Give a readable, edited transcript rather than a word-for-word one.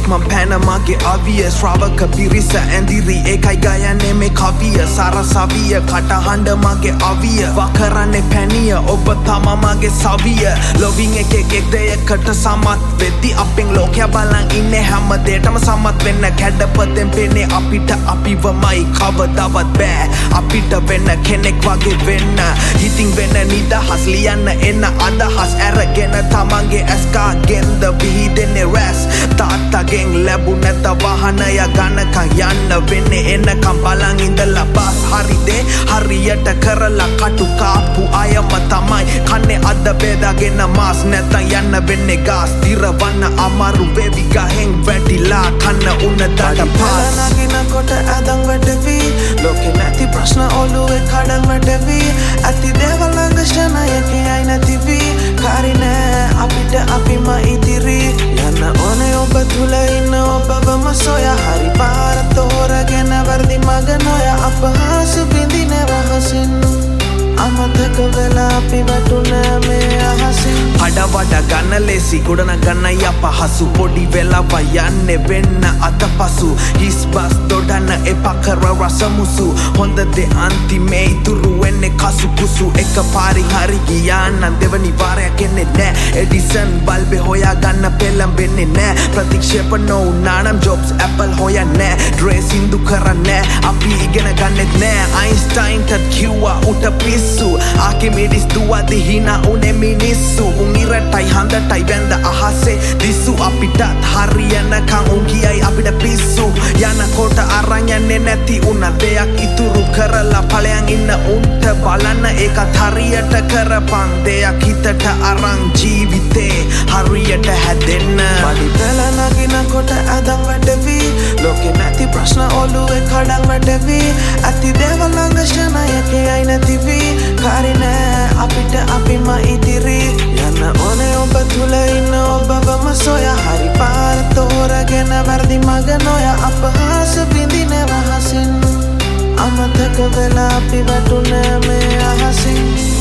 man Panamage aviya Shravaka pirisa andiri ekai gayane me kaviya Sara saviya kata handa mage aviya Wakarane paniya oba thama mage saviya Loving ekek deyakata samath වෙද්දි අපෙන් ලෝකයා බලන් ඉන්නේ හැම දෙයකම සමත් වෙන්න කැඩපතෙන් පෙන්නේ අපිට අපිවමයි කවදාවත් බෑ අපිට වෙන්න කෙනෙක් වගේ වෙන්න හිතින් වෙන්න නිදහස් ලියන්න එන්න අදහස් අරගෙන තමන්ගේ ඇස්කාගෙන්ද විහිදෙන්නේ රැස් තාත්තගෙන් ලැබුණ නැත වාහනය ගන්නකන් යන්න වෙන්නේ එන්නකම් බලන් ඉඳලා බස් හරිදේ හරියට කරලා කටු කාපු අයම තමයි කන්නේ අද බෙදාගෙන මාස් නැතන් යන්න වෙන්නේ ගාස් දිරවන්න අමාරු වෙවි ගහෙන් වැටිලා කන්න උන දඩ පාස් නගිනකොට ඇදන් වැටවි ලෝකෙ නැති ප්‍රශ්න ඔළුවේ කඩන් වැටවි ඇති දේවල් ළඟ ශනයකේ අය නැතිවි කාරි නෑ අපිට අපිම ඉදිරි යන්න ඕනේ ඔබ තුල ඉන්න ඔබවම සොයා හරි පාර තෝරගෙන වර්දි මග නොයා අපහාස බින්දින රහසින් අමතක වෙලා අපි වැටුණ මේ අහසින් අඩ වඩ ගන්න ලේසි ගොඩන ගන්න අපහසු පොඩි වෙලාව යන්නේ වෙන්න අතපසු හිස් බස් දොඩන එපා කර රසමුසු හොඳ දේ අන්තිමේ ඉතුරු වෙන්නේ කසු කුසු එක පාරින් හරි ගියා නම් දෙවනි වාරයක් එන්නේ නෑ එඩිසන් බල්බේ හොයා ගන්න පෙළඹෙන්නේ නෑ ප්‍රතික්ෂේප නොවුනා නම් ජොබ්ස් ඇපල් හොයන්නේ ඩ්‍රෙස් ඉන්දු කරන්නේ අපි ඉගෙන ගන්නෙත් නෑ අයින්ස්ටයින්ට කිව්වා උට පිස්සු ආකිමිඩිස් දුවදි hina උනේ මිනිස්සු උන් ඉරටයි හන්දටයි වැඳ අහසේ දිස්සු අපිටත් හරියනකම් උන් කියයි අපිට පිස්සු යනකොට අරන් යන්නේ නැති උන දෙයක් ඉතුරු කරලා ඵලයන් ඉන්න උන්ට බලන්න ඒකත් හරියට කරපන් දෙයක් හිතට අරන් ජීවිතේ හරියට හැදෙන්න වඩි පෙළ නගිනකොට ඇදන් වැටවි ලෝකෙ නැති ප්‍රශ්න ඔළුවේ කඩන් වැටවි ඇති දේවල් ළඟ ශනයකේ අය නැතිවි කාරි නෑ අපිට අපිම ඉදිරි යන්න ඕනේ ඔබ තුල ඉන්න ඔබවම සොයා හරි පාර තෝරගෙන වර්දි මග නොයා අපහාස බින්දින රහසින් අමතක වෙලා අපි වැටුණ මේ අහසින්